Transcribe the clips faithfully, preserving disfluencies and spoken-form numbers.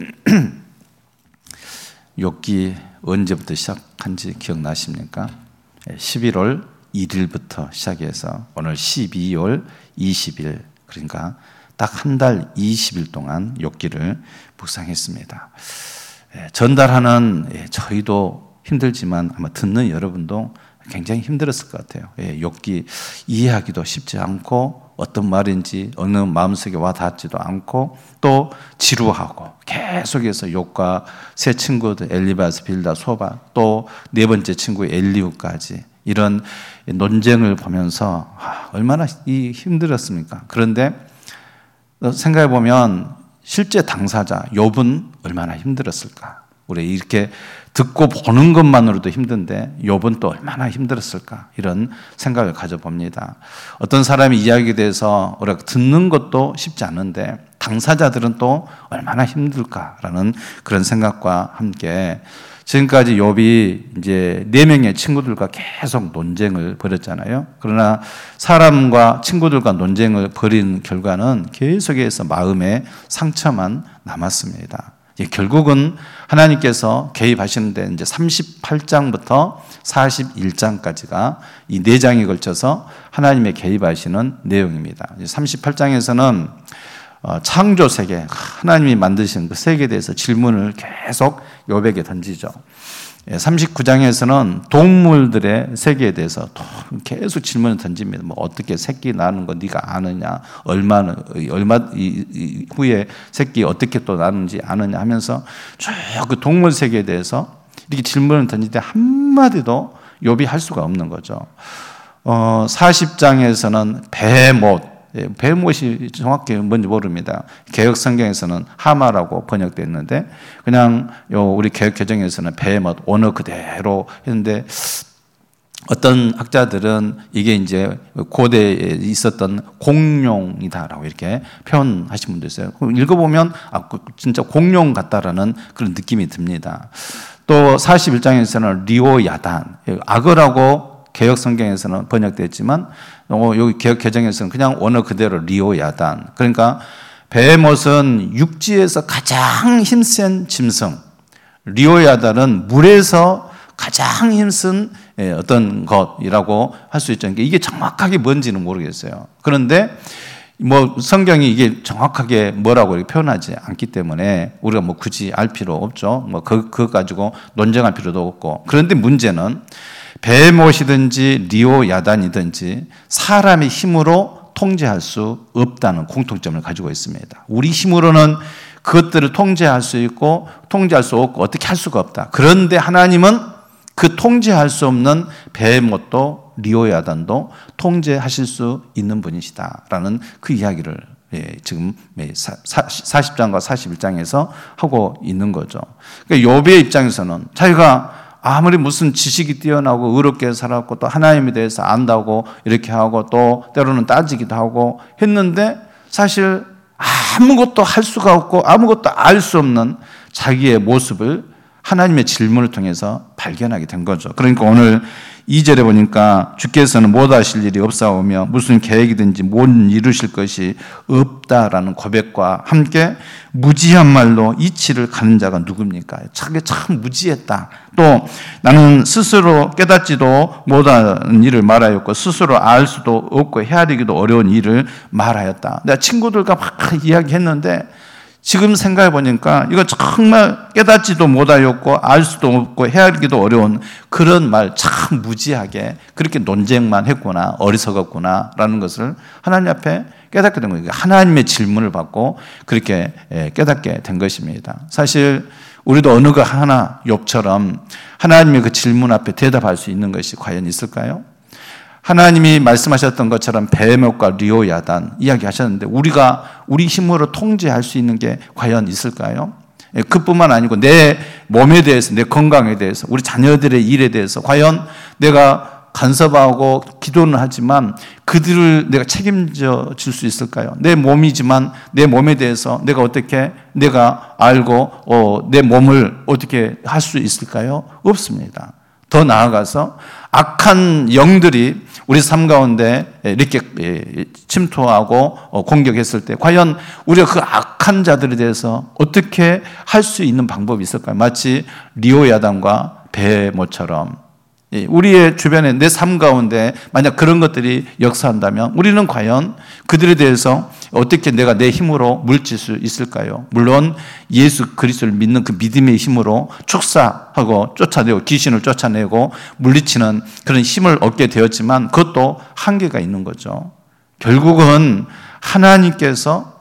욥기 언제부터 시작한지 기억나십니까? 십일월 일일부터 시작해서 오늘 십이월 이십일, 그러니까 딱 한 달 이십 일 동안 욥기를 묵상했습니다. 전달하는 저희도 힘들지만 아마 듣는 여러분도 굉장히 힘들었을 것 같아요. 욥기 이해하기도 쉽지 않고 어떤 말인지 어느 마음속에 와 닿지도 않고 또 지루하고 계속해서 욥과 세 친구들 엘리바스, 빌다, 소바 또 네 번째 친구 엘리후까지 이런 논쟁을 보면서 얼마나 힘들었습니까? 그런데 생각해 보면 실제 당사자 욥은 얼마나 힘들었을까? 우리 이렇게 듣고 보는 것만으로도 힘든데 욥은 또 얼마나 힘들었을까? 이런 생각을 가져봅니다. 어떤 사람이 이야기에 대해서 우리가 듣는 것도 쉽지 않은데 당사자들은 또 얼마나 힘들까라는 그런 생각과 함께 지금까지 욥이 이제 네 명의 친구들과 계속 논쟁을 벌였잖아요. 그러나 사람과 친구들과 논쟁을 벌인 결과는 계속해서 마음에 상처만 남았습니다. 결국은 하나님께서 개입하시는데 이제 삼십팔 장부터 사십일 장까지가 이 네 장에 걸쳐서 하나님의 개입하시는 내용입니다. 삼십팔 장에서는 창조 세계, 하나님이 만드신 그 세계에 대해서 질문을 계속 욥에게 던지죠. 삼십구 장에서는 동물들의 세계에 대해서 계속 질문을 던집니다. 뭐 어떻게 새끼 나는 거 네가 아느냐? 얼마는 얼마 후에 새끼 어떻게 또 나는지 아느냐 하면서 쭉 그 동물 세계에 대해서 이렇게 질문을 던지는데 한 마디도 욥이 할 수가 없는 거죠. 어, 사십 장에서는 베못, 베못이 정확히 뭔지 모릅니다. 개혁 성경에서는 하마라고 번역됐는데 그냥 요 우리 개혁 개정에서는 베못, 언어 그대로 했는데 어떤 학자들은 이게 이제 고대에 있었던 공룡이다라고 이렇게 표현하신 분도 있어요. 읽어보면 아, 진짜 공룡 같다라는 그런 느낌이 듭니다. 또 사십일 장에서는 리오야단, 악어라고 개혁 성경에서는 번역됐지만 여기 개혁 개정에서는 그냥 언어 그대로 리오야단. 그러니까 베헤못은 육지에서 가장 힘센 짐승, 리오야단은 물에서 가장 힘쓴 어떤 것이라고 할 수 있죠. 이게 정확하게 뭔지는 모르겠어요. 그런데 뭐 성경이 이게 정확하게 뭐라고 이렇게 표현하지 않기 때문에 우리가 뭐 굳이 알 필요 없죠. 뭐 그, 그거 가지고 논쟁할 필요도 없고. 그런데 문제는 베헤못이든지 리오야단이든지 사람의 힘으로 통제할 수 없다는 공통점을 가지고 있습니다. 우리 힘으로는 그것들을 통제할 수 있고 통제할 수 없고 어떻게 할 수가 없다. 그런데 하나님은 그 통제할 수 없는 베헤못도 리오야단도 통제하실 수 있는 분이시다라는 그 이야기를 예, 지금 사십 장과 사십일 장에서 하고 있는 거죠. 그러니까 욥의 입장에서는 자기가 아무리 무슨 지식이 뛰어나고 의롭게 살았고 또 하나님에 대해서 안다고 이렇게 하고 또 때로는 따지기도 하고 했는데 사실 아무것도 할 수가 없고 아무것도 알 수 없는 자기의 모습을 하나님의 질문을 통해서 발견하게 된 거죠. 그러니까 오늘 이 절에 보니까 주께서는 못 하실 일이 없사오며 무슨 계획이든지 못 이루실 것이 없다라는 고백과 함께 무지한 말로 이치를 가는 자가 누굽니까? 자기 참 무지했다. 또 나는 스스로 깨닫지도 못하는 일을 말하였고 스스로 알 수도 없고 헤아리기도 어려운 일을 말하였다. 내가 친구들과 막 이야기했는데 지금 생각해 보니까 이거 정말 깨닫지도 못하였고 알 수도 없고 헤아리기도 어려운 그런 말 참 무지하게 그렇게 논쟁만 했구나, 어리석었구나라는 것을 하나님 앞에 깨닫게 된 거예요. 하나님의 질문을 받고 그렇게 깨닫게 된 것입니다. 사실 우리도 어느 거 하나 욥처럼 하나님의 그 질문 앞에 대답할 수 있는 것이 과연 있을까요? 하나님이 말씀하셨던 것처럼 베헤못과 리오야단 이야기하셨는데 우리가 우리 힘으로 통제할 수 있는 게 과연 있을까요? 그뿐만 아니고 내 몸에 대해서, 내 건강에 대해서, 우리 자녀들의 일에 대해서 과연 내가 간섭하고 기도는 하지만 그들을 내가 책임져 줄 수 있을까요? 내 몸이지만 내 몸에 대해서 내가 어떻게 내가 알고 어, 내 몸을 어떻게 할 수 있을까요? 없습니다. 더 나아가서 악한 영들이 우리 삶 가운데 이렇게 침투하고 공격했을 때 과연 우리가 그 악한 자들에 대해서 어떻게 할 수 있는 방법이 있을까요? 마치 리오야단과 베모처럼 우리의 주변에 내 삶 가운데 만약 그런 것들이 역사한다면 우리는 과연 그들에 대해서 어떻게 내가 내 힘으로 물질 수 있을까요? 물론 예수 그리스도를 믿는 그 믿음의 힘으로 축사하고 쫓아내고 귀신을 쫓아내고 물리치는 그런 힘을 얻게 되었지만 그것도 한계가 있는 거죠. 결국은 하나님께서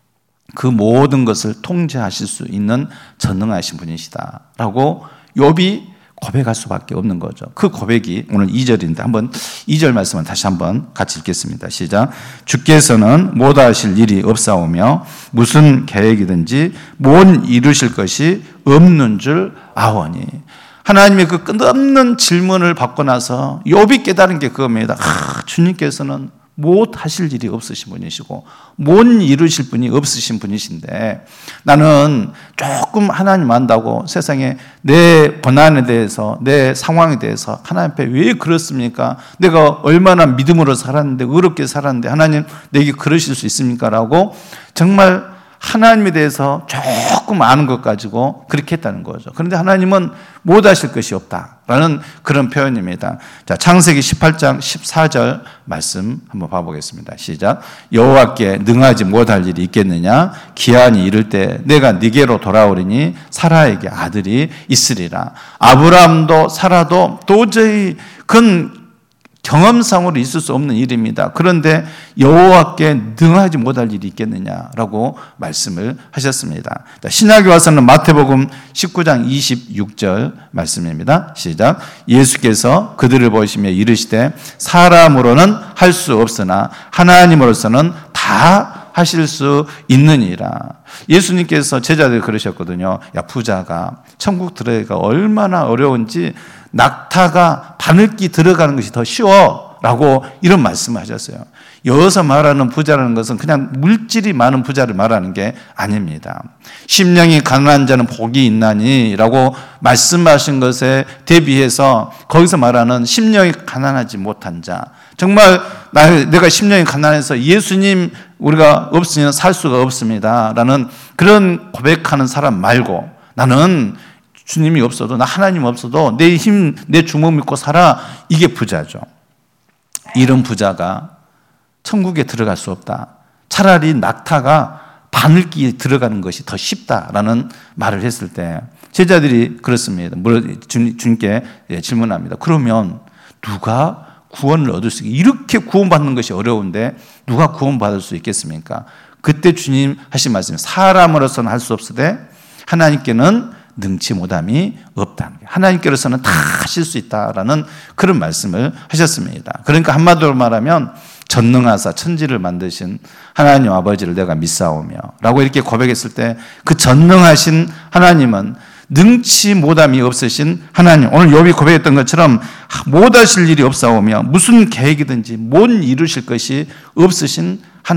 그 모든 것을 통제하실 수 있는 전능하신 분이시다라고 욥이 고백할 수밖에 없는 거죠. 그 고백이 오늘 이 절인데 한번 이 절 말씀을 다시 한번 같이 읽겠습니다. 시작. 주께서는 못하실 일이 없사오며 무슨 계획이든지 못 이루실 것이 없는 줄 아오니. 하나님의 그 끝없는 질문을 받고 나서 욥이 깨달은 게 그겁니다. 아, 주님께서는 못 하실 일이 없으신 분이시고 못 이루실 분이 없으신 분이신데 나는 조금 하나님 안다고 세상에 내 고난에 대해서 내 상황에 대해서 하나님 앞에 왜 그렇습니까? 내가 얼마나 믿음으로 살았는데 어렵게 살았는데 하나님 내게 그러실 수 있습니까? 라고 정말 하나님에 대해서 조금 아는 것 가지고 그렇게 했다는 거죠. 그런데 하나님은 못하실 것이 없다라는 그런 표현입니다. 자, 창세기 십팔 장 십사 절 말씀 한번 봐보겠습니다. 시작. 여호와께 능하지 못할 일이 있겠느냐? 기한이 이를 때 내가 네게로 돌아오리니 사라에게 아들이 있으리라. 아브라함도 사라도 도저히 그건 경험상으로 있을 수 없는 일입니다. 그런데 여호와께 능하지 못할 일이 있겠느냐라고 말씀을 하셨습니다. 신약에 와서는 마태복음 십구 장 이십육 절 말씀입니다. 시작. 예수께서 그들을 보시며 이르시되 사람으로는 할 수 없으나 하나님으로서는 다 하실 수 있느니라. 예수님께서 제자들 그러셨거든요. 야, 부자가 천국 들어가기가 얼마나 어려운지 낙타가 바늘기 들어가는 것이 더 쉬워 라고 이런 말씀을 하셨어요. 여기서 말하는 부자라는 것은 그냥 물질이 많은 부자를 말하는 게 아닙니다. 심령이 가난한 자는 복이 있나니 라고 말씀하신 것에 대비해서 거기서 말하는 심령이 가난하지 못한 자, 정말 내가 심령이 가난해서 예수님 우리가 없으면 살 수가 없습니다 라는 그런 고백하는 사람 말고 나는 주님이 없어도 나 하나님 없어도 내 힘, 내 주먹 믿고 살아. 이게 부자죠. 이런 부자가 천국에 들어갈 수 없다. 차라리 낙타가 바늘기에 들어가는 것이 더 쉽다라는 말을 했을 때 제자들이 그렇습니다. 주님께 질문합니다. 그러면 누가 구원을 얻을 수 있게 이렇게 구원받는 것이 어려운데 누가 구원받을 수 있겠습니까? 그때 주님 하신 말씀 사람으로서는 할 수 없으되 하나님께는 능치 못함이 없다는 거예요. 하나님께로서는 다 하실 수 있다라는 그런 말씀을 하셨습니다. 그러니까 한마디로 말하면 전능하사 천지를 만드신 하나님 아버지를 내가 믿사오며 라고 이렇게 고백했을 때 그 전능하신 하나님은 능치 못함이 없으신 하나님, 오늘 욥이 고백했던 것처럼 못하실 일이 없사오며 무슨 계획이든지 못 이루실 것이 없으신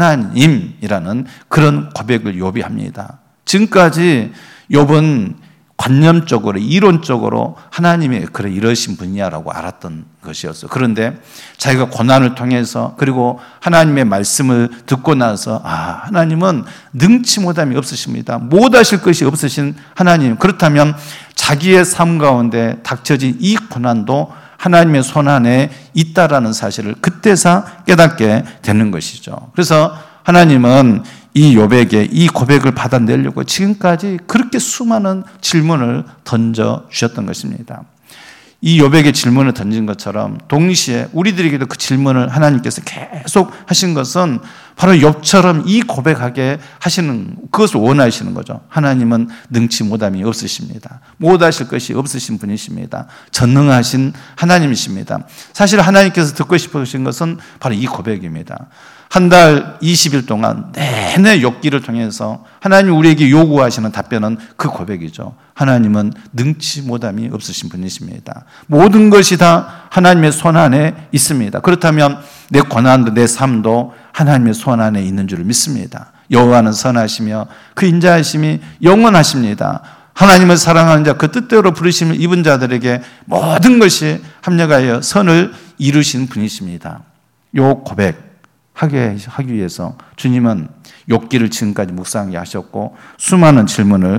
하나님이라는 그런 고백을 욥이 합니다. 지금까지 욥은 관념적으로 이론적으로 하나님이 그래 이러신 분이야라고 알았던 것이었어요. 그런데 자기가 고난을 통해서 그리고 하나님의 말씀을 듣고 나서 아 하나님은 능치 못함이 없으십니다. 못하실 것이 없으신 하나님. 그렇다면 자기의 삶 가운데 닥쳐진 이 고난도 하나님의 손 안에 있다라는 사실을 그때서 깨닫게 되는 것이죠. 그래서 하나님은 이 욥에게 이 고백을 받아내려고 지금까지 그렇게 수많은 질문을 던져 주셨던 것입니다. 이 욥에게 질문을 던진 것처럼 동시에 우리들에게도 그 질문을 하나님께서 계속 하신 것은 바로 욥처럼 이 고백하게 하시는 그것을 원하시는 거죠. 하나님은 능치 못함이 없으십니다. 못하실 것이 없으신 분이십니다. 전능하신 하나님이십니다. 사실 하나님께서 듣고 싶으신 것은 바로 이 고백입니다. 한 달 이십 일 동안 내내 욥기를 통해서 하나님이 우리에게 요구하시는 답변은 그 고백이죠. 하나님은 능치 못함이 없으신 분이십니다. 모든 것이 다 하나님의 손 안에 있습니다. 그렇다면 내 고난도 내 삶도 하나님의 손 안에 있는 줄 믿습니다. 여호와는 선하시며 그 인자하심이 영원하십니다. 하나님을 사랑하는 자, 그 뜻대로 부르심을 입은 자들에게 모든 것이 합력하여 선을 이루신 분이십니다. 요 고백 하기 위해서 주님은 욥기를 지금까지 묵상하게 하셨고 수많은 질문을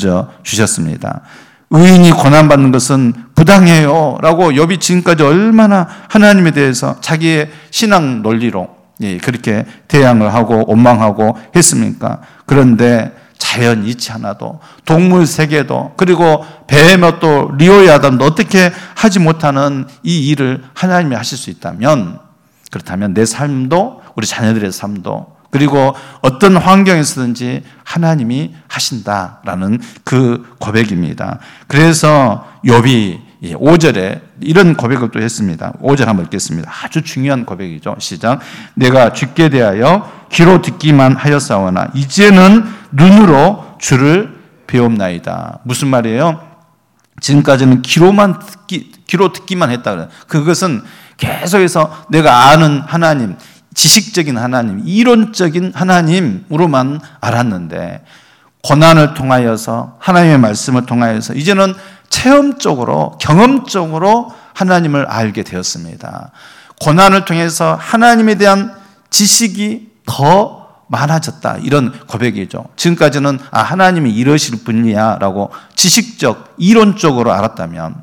던져주셨습니다. 의인이 고난받는 것은 부당해요 라고 욥이 지금까지 얼마나 하나님에 대해서 자기의 신앙 논리로 그렇게 대항을 하고 원망하고 했습니까? 그런데 자연 이치 하나도, 동물 세계도, 그리고 베헤모도 리오야담도 어떻게 하지 못하는 이 일을 하나님이 하실 수 있다면, 그렇다면 내 삶도, 우리 자녀들의 삶도, 그리고 어떤 환경에서든지 하나님이 하신다라는 그 고백입니다. 그래서 욥이 오 절에 이런 고백을 또 했습니다. 오 절 한번 읽겠습니다. 아주 중요한 고백이죠. 시작. 내가 주께 대하여 귀로 듣기만 하였사오나 이제는 눈으로 주를 배움나이다. 무슨 말이에요? 지금까지는 귀로만 듣기, 귀로 듣기만 했다. 그것은 계속해서 내가 아는 하나님, 지식적인 하나님, 이론적인 하나님으로만 알았는데 고난을 통하여서 하나님의 말씀을 통하여서 이제는 체험적으로, 경험적으로 하나님을 알게 되었습니다. 고난을 통해서 하나님에 대한 지식이 더 많아졌다. 이런 고백이죠. 지금까지는 아, 하나님이 이러실 분이야 라고 지식적, 이론적으로 알았다면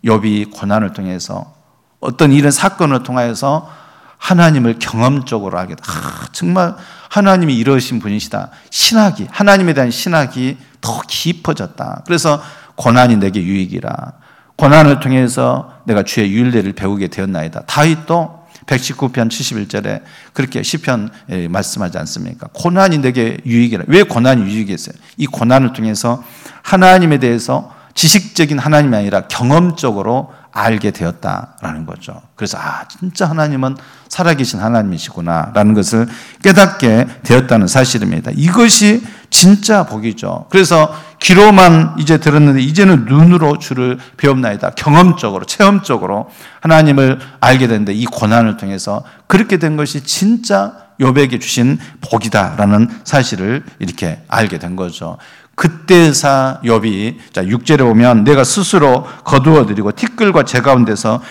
욥이 고난을 통해서 어떤 이런 사건을 통하여서 하나님을 경험적으로 알게 돼. 아, 정말 하나님이 이러신 분이시다. 신학이, 하나님에 대한 신학이 더 깊어졌다. 그래서 고난이 내게 유익이라. 고난을 통해서 내가 주의 율례를 배우게 되었나이다. 다윗도 백십구 편 칠십일 절에 그렇게 시편 말씀하지 않습니까? 고난이 내게 유익이라. 왜 고난이 유익이었어요? 이 고난을 통해서 하나님에 대해서 지식적인 하나님이 아니라 경험적으로 알게 되었다라는 거죠. 그래서 아, 진짜 하나님은 살아계신 하나님이시구나라는 것을 깨닫게 되었다는 사실입니다. 이것이 진짜 복이죠. 그래서 귀로만 이제 들었는데 이제는 눈으로 주를 배움나이다. 경험적으로, 체험적으로 하나님을 알게 되는데 이 고난을 통해서 그렇게 된 것이 진짜 욥에게 주신 복이다라는 사실을 이렇게 알게 된 거죠. 그때사 욥이 자 육 절에 보면 내가 스스로 거두어드리고 티끌과 재 가운데서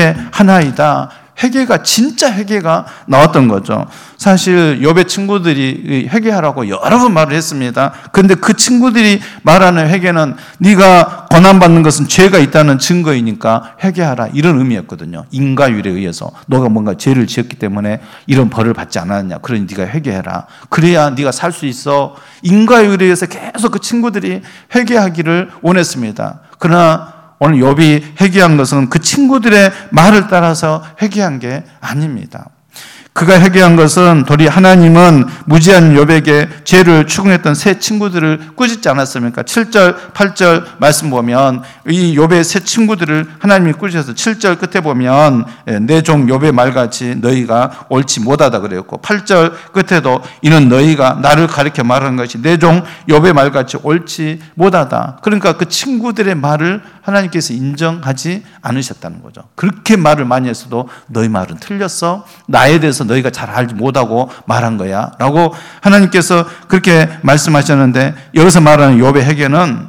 회개하나이다. 회개가 진짜 회개가 나왔던 거죠. 사실 욥의 친구들이 회개하라고 여러 번 말을 했습니다. 그런데 그 친구들이 말하는 회개는 네가 고난받는 것은 죄가 있다는 증거이니까 회개하라 이런 의미였거든요. 인과율에 의해서 너가 뭔가 죄를 지었기 때문에 이런 벌을 받지 않았냐. 그러니 네가 회개해라. 그래야 네가 살 수 있어. 인과율에 의해서 계속 그 친구들이 회개하기를 원했습니다. 그러나 오늘 욥이 회개한 것은 그 친구들의 말을 따라서 회개한 게 아닙니다. 그가 회개한 것은 도리 하나님은 무지한 욥에게 죄를 추궁했던 세 친구들을 꾸짖지 않았습니까? 칠 절, 팔 절 말씀 보면 이 욥의 세 친구들을 하나님이 꾸짖어서 칠 절 끝에 보면 내 종 욥의 말같이 너희가 옳지 못하다 그랬고 팔 절 끝에도 이는 너희가 나를 가리켜 말하는 것이 내 종 욥의 말같이 옳지 못하다. 그러니까 그 친구들의 말을 하나님께서 인정하지 않으셨다는 거죠. 그렇게 말을 많이 했어도 너희 말은 틀렸어. 나에 대해서 너희가 잘 알지 못하고 말한 거야 라고 하나님께서 그렇게 말씀하셨는데 여기서 말하는 욥의 회개는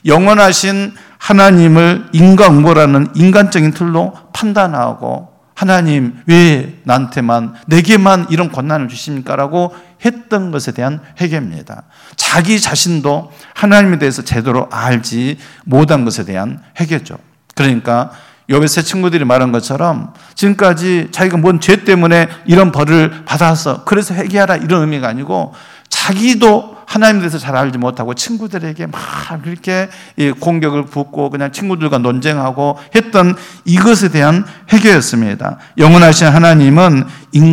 영원하신 하나님을 인과응보라는 인간적인 틀로 판단하고 하나님 왜 나한테만 내게만 이런 고난을 주십니까? 라고 했던 것에 대한 회개입니다. 자기 자신도 하나님에 대해서 제대로 알지 못한 것에 대한 회개죠. 그러니까 욥의 세 친구들이 말한 것처럼 지금까지 자기가 뭔 죄 때문에 이런 벌을 받아서 그래서 회개하라 이런 의미가 아니고 자기도 하나님에 대해서 잘 알지 못하고 친구들에게 막 그렇게 공격을 붓고 그냥 친구들과 논쟁하고 했던 이것에 대한 회개였습니다. 영원하신 하나님은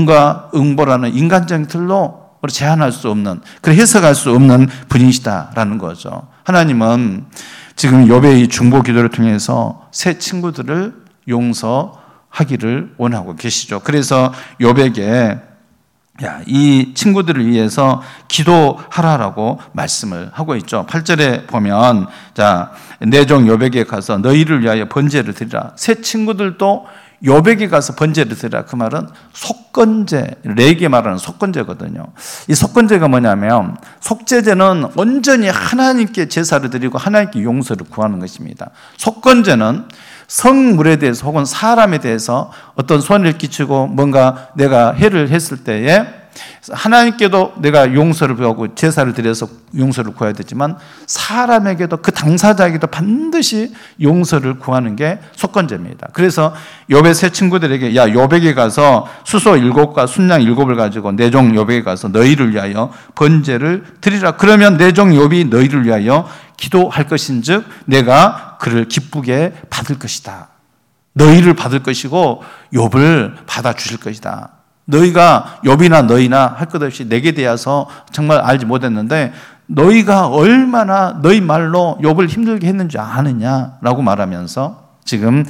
인과응보라는 인간적인 틀로 제한할 수 없는, 그래 해석할 수 없는 분이시다라는 거죠. 하나님은 지금 욥의 이 중보 기도를 통해서 새 친구들을 용서하기를 원하고 계시죠. 그래서 욥에게 야, 이 친구들을 위해서 기도하라라고 말씀을 하고 있죠. 팔 절에 보면 자, 내 종 욥에게 가서 너희를 위하여 번제를 드리라. 새 친구들도 욥에게 가서 번제를 드리라. 그 말은 속건제, 레게 말하는 속건제거든요. 이 속건제가 뭐냐면 속죄제는 온전히 하나님께 제사를 드리고 하나님께 용서를 구하는 것입니다. 속건제는 성물에 대해서 혹은 사람에 대해서 어떤 손해를 끼치고 뭔가 내가 해를 했을 때에 하나님께도 내가 용서를 구하고 제사를 드려서 용서를 구해야 되지만 사람에게도 그 당사자에게도 반드시 용서를 구하는 게 속건제입니다. 그래서 욥의 세 친구들에게 야 욥에게 가서 수소 일곱과 순양 일곱을 가지고 내 종 욥에게 가서 너희를 위하여 번제를 드리라. 그러면 내 종 욥이 너희를 위하여 기도할 것인즉 내가 그를 기쁘게 받을 것이다. 너희를 받을 것이고 욥을 받아 주실 것이다. 너희가 욥이나 너희나 할 것 없이 내게 대해서 정말 알지 못했는데 너희가 얼마나 너희 말로 욥을 힘들게 했는지 아느냐라고 말하면서 지금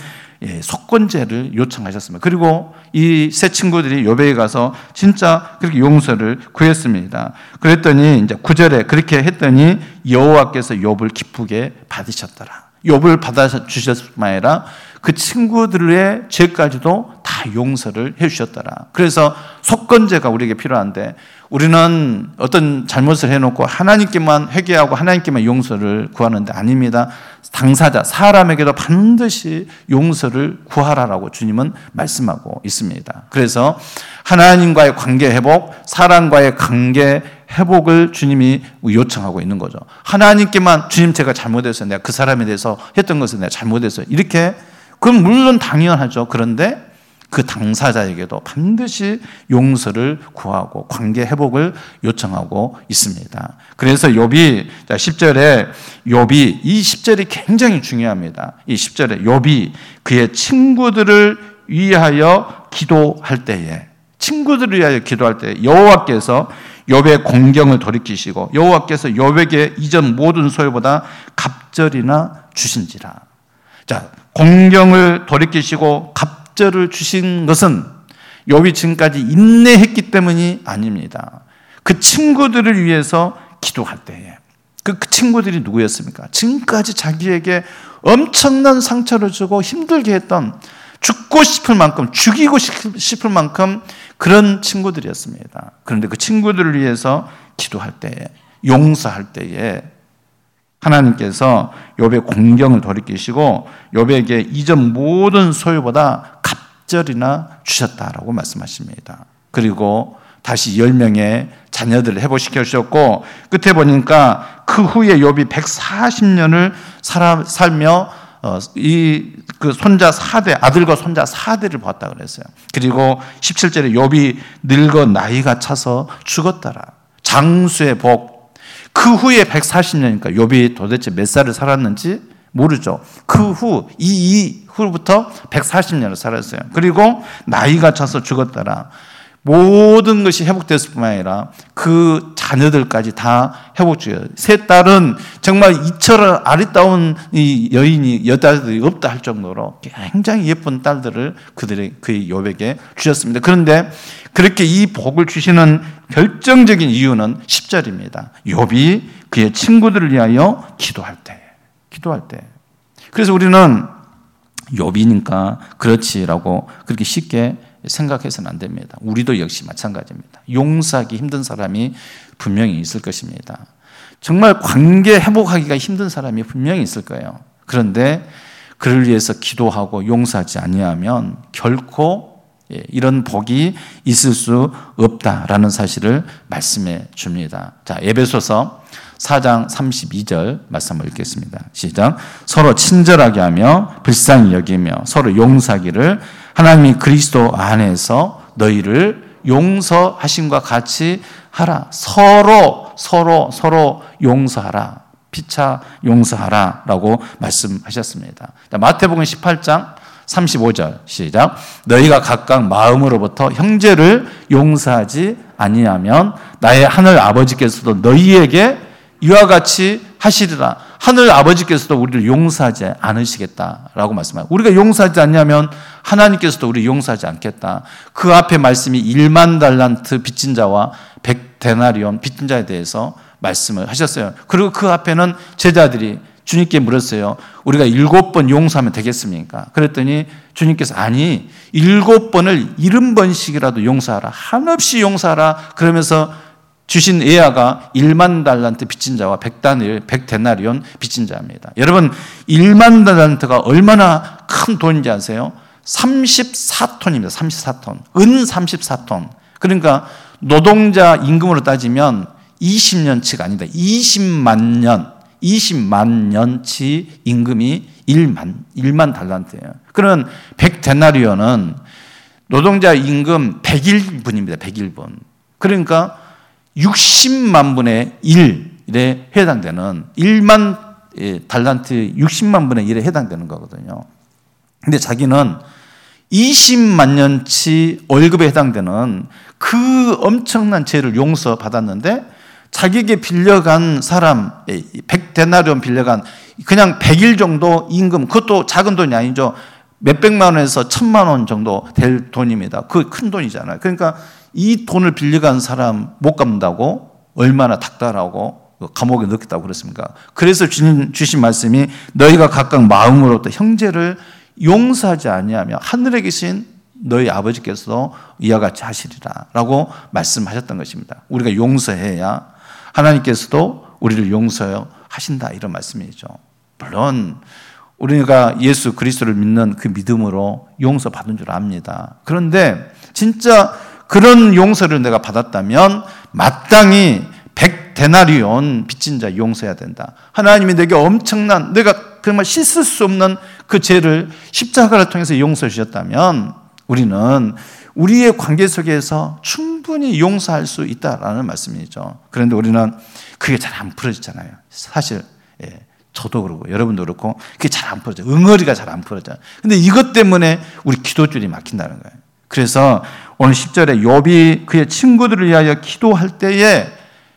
속건제를 요청하셨습니다. 그리고 이 세 친구들이 욥에게 가서 진짜 그렇게 용서를 구했습니다. 그랬더니 이제 구 절에 그렇게 했더니 여호와께서 욥을 기쁘게 받으셨더라. 욥을 받아 주셨을 뿐만 아니라 그 친구들의 죄까지도 다 용서를 해주셨더라. 그래서 속건제가 우리에게 필요한데 우리는 어떤 잘못을 해놓고 하나님께만 회개하고 하나님께만 용서를 구하는데 아닙니다. 당사자, 사람에게도 반드시 용서를 구하라라고 주님은 말씀하고 있습니다. 그래서 하나님과의 관계 회복, 사람과의 관계 회복을 주님이 요청하고 있는 거죠. 하나님께만 주님 제가 잘못해서 내가 그 사람에 대해서 했던 것을 내가 잘못해서 이렇게 그건 물론 당연하죠. 그런데 그 당사자에게도 반드시 용서를 구하고 관계 회복을 요청하고 있습니다. 그래서 욥이 십 절에 욥이 이 십 절이 굉장히 중요합니다. 이 십 절에 욥이 그의 친구들을 위하여 기도할 때에 친구들을 위하여 기도할 때 여호와께서 욥의 공경을 돌이키시고 여호와께서 욥에게 이전 모든 소유보다 갑절이나 주신지라. 자, 공경을 돌이키시고 갑절을 주신 것은 욥이 지금까지 인내했기 때문이 아닙니다. 그 친구들을 위해서 기도할 때에 그, 그 친구들이 누구였습니까? 지금까지 자기에게 엄청난 상처를 주고 힘들게 했던 죽고 싶을 만큼 죽이고 싶을 만큼 그런 친구들이었습니다. 그런데 그 친구들을 위해서 기도할 때에 용서할 때에 하나님께서 욥의 공경을 돌이키시고 욥에게 이전 모든 소유보다 갑절이나 주셨다라고 말씀하십니다. 그리고 다시 열 명의 자녀들을 회복시켜 주셨고 끝에 보니까 그 후에 욥이 백사십 년을 살아, 살며 어, 이 그 손자 사 대 아들과 손자 사 대를 보았다 그랬어요. 그리고 십칠 절에 욥이 늙어 나이가 차서 죽었더라. 장수의 복. 그 후에 백사십 년이니까 욥이 도대체 몇 살을 살았는지 모르죠. 그 후 이 이후부터 백사십 년을 살았어요. 그리고 나이가 차서 죽었더라. 모든 것이 회복됐을 뿐만 아니라 그 자녀들까지 다 회복주어요. 세 딸은 정말 이처럼 아리따운 이 여인이 여자들이 없다 할 정도로 굉장히 예쁜 딸들을 그들의 그 욥에게 주셨습니다. 그런데 그렇게 이 복을 주시는 결정적인 이유는 십 절입니다. 욥이 그의 친구들을 위하여 기도할 때, 기도할 때. 그래서 우리는 욥이니까 그렇지라고 그렇게 쉽게 생각해서는 안 됩니다. 우리도 역시 마찬가지입니다. 용서하기 힘든 사람이 분명히 있을 것입니다. 정말 관계 회복하기가 힘든 사람이 분명히 있을 거예요. 그런데 그를 위해서 기도하고 용서하지 아니하면 결코 이런 복이 있을 수 없다라는 사실을 말씀해 줍니다. 자, 에베소서 사 장 삼십이 절 말씀 한번 읽겠습니다. 시작. 서로 친절하게 하며 불쌍히 여기며 서로 용서하기를 하나님이 그리스도 안에서 너희를 용서하심과 같이 하라. 서로 서로 서로 용서하라. 피차 용서하라 라고 말씀하셨습니다. 마태복음 십팔 장 삼십오 절 시작. 너희가 각각 마음으로부터 형제를 용서하지 아니하면 나의 하늘 아버지께서도 너희에게 이와 같이 하시리라. 하늘 아버지께서도 우리를 용서하지 않으시겠다라고 말씀합니다. 우리가 용서하지 않냐면 하나님께서도 우리를 용서하지 않겠다. 그 앞에 말씀이 일만 달란트 빚진 자와 백 데나리온 빚진 자에 대해서 말씀을 하셨어요. 그리고 그 앞에는 제자들이 주님께 물었어요. 우리가 일곱 번 용서하면 되겠습니까? 그랬더니 주님께서 아니, 일곱 번을 일흔 번씩이라도 용서하라. 한없이 용서하라. 그러면서 주신 예화가 일만 달란트 빚진 자와 백 데나리온 빚진 자입니다. 여러분, 일만 달란트가 얼마나 큰 돈인지 아세요? 삼십사 톤입니다. 삼십사 톤. 은 삼십사 톤. 그러니까 노동자 임금으로 따지면 이십 년치가 아니다. 이십만 년, 이십만 년치 임금이 일만, 일만 달란트예요. 그러면 백 데나리온은 노동자 임금 백일 분입니다. 백일 분. 그러니까 육십만 분의 일에 해당되는 일만 달란트 육십만 분의 일에 해당되는 거거든요. 근데 자기는 이십만 년치 월급에 해당되는 그 엄청난 죄를 용서받았는데 자기에게 빌려간 사람 백 데나리온 빌려간 그냥 백 일 정도 임금, 그것도 작은 돈이 아니죠. 몇백만 원에서 천만 원 정도 될 돈입니다. 그 큰 돈이잖아요. 그러니까 이 돈을 빌려간 사람 못 갚는다고 얼마나 닥달하고 감옥에 넣겠다고 그랬습니까? 그래서 주님 주신 말씀이 너희가 각각 마음으로부터 형제를 용서하지 아니하며 하늘에 계신 너희 아버지께서 이와 같이 하시리라 라고 말씀하셨던 것입니다. 우리가 용서해야 하나님께서도 우리를 용서하신다, 이런 말씀이죠. 물론 우리가 예수 그리스도를 믿는 그 믿음으로 용서받은 줄 압니다. 그런데 진짜 그런 용서를 내가 받았다면 마땅히 백 데나리온 빚진 자 용서해야 된다. 하나님이 내게 엄청난, 내가 정말 씻을 수 없는 그 죄를 십자가를 통해서 용서해 주셨다면 우리는 우리의 관계 속에서 충분히 용서할 수 있다라는 말씀이죠. 그런데 우리는 그게 잘 안 풀어지잖아요. 사실 예, 저도 그렇고 여러분도 그렇고 그게 잘 안 풀어져요. 응어리가 잘 안 풀어져요. 근데 이것 때문에 우리 기도줄이 막힌다는 거예요. 그래서 오늘 십 절에 욥이 그의 친구들을 위하여 기도할 때에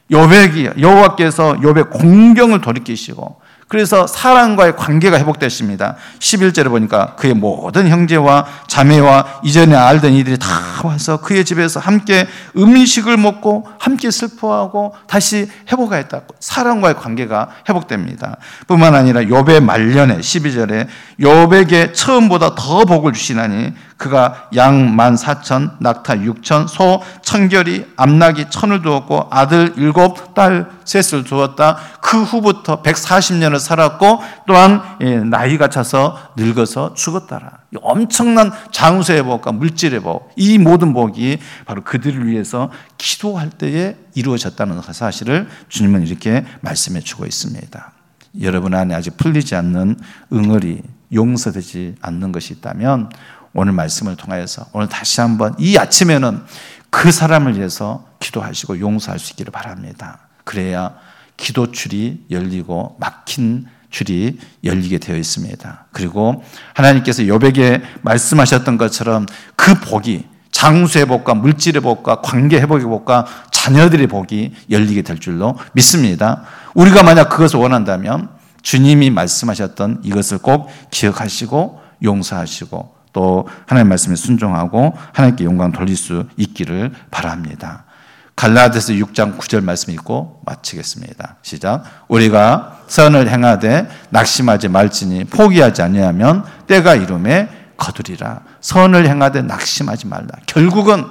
욥에게 여호와께서 욥의 공경을 돌이키시고 그래서 사람과의 관계가 회복됐습니다. 십일 절에 보니까 그의 모든 형제와 자매와 이전에 알던 이들이 다 와서 그의 집에서 함께 음식을 먹고 함께 슬퍼하고 다시 회복하였다고. 사람과의 관계가 회복됩니다. 뿐만 아니라 욥의 말년에 십이 절에 욥에게 처음보다 더 복을 주시나니 그가 양 만 사천, 낙타 육천, 소 천결이, 암낙이 천을 두었고 아들 일곱, 딸 셋을 두었다. 그 후부터 백사십 년을 살았고 또한 나이가 차서 늙어서 죽었다라. 엄청난 장수의 복과 물질의 복, 이 모든 복이 바로 그들을 위해서 기도할 때에 이루어졌다는 사실을 주님은 이렇게 말씀해 주고 있습니다. 여러분 안에 아직 풀리지 않는 응어리, 용서되지 않는 것이 있다면 오늘 말씀을 통하여서 오늘 다시 한번 이 아침에는 그 사람을 위해서 기도하시고 용서할 수 있기를 바랍니다. 그래야 기도줄이 열리고 막힌 줄이 열리게 되어 있습니다. 그리고 하나님께서 욥에게 말씀하셨던 것처럼 그 복이 장수의 복과 물질의 복과 관계 회복의 복과 자녀들의 복이 열리게 될 줄로 믿습니다. 우리가 만약 그것을 원한다면 주님이 말씀하셨던 이것을 꼭 기억하시고 용서하시고 또 하나님의 말씀에 순종하고 하나님께 영광 돌릴 수 있기를 바랍니다. 갈라디아서 육 장 구 절 말씀 읽고 마치겠습니다. 시작. 우리가 선을 행하되 낙심하지 말지니 포기하지 아니하면 때가 이름에 거두리라. 선을 행하되 낙심하지 말라. 결국은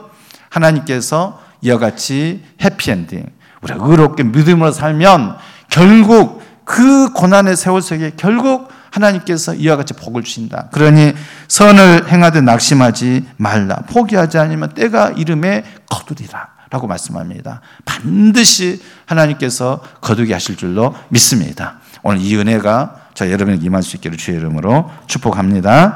하나님께서 이와 같이 해피엔딩, 우리가 의롭게 믿음으로 살면 결국 그 고난의 세월 속에 결국 하나님께서 이와 같이 복을 주신다. 그러니 선을 행하되 낙심하지 말라. 포기하지 않으면 때가 이름에 거두리라 라고 말씀합니다. 반드시 하나님께서 거두게 하실 줄로 믿습니다. 오늘 이 은혜가 저 여러분에게 임할 수 있기를 주의 이름으로 축복합니다.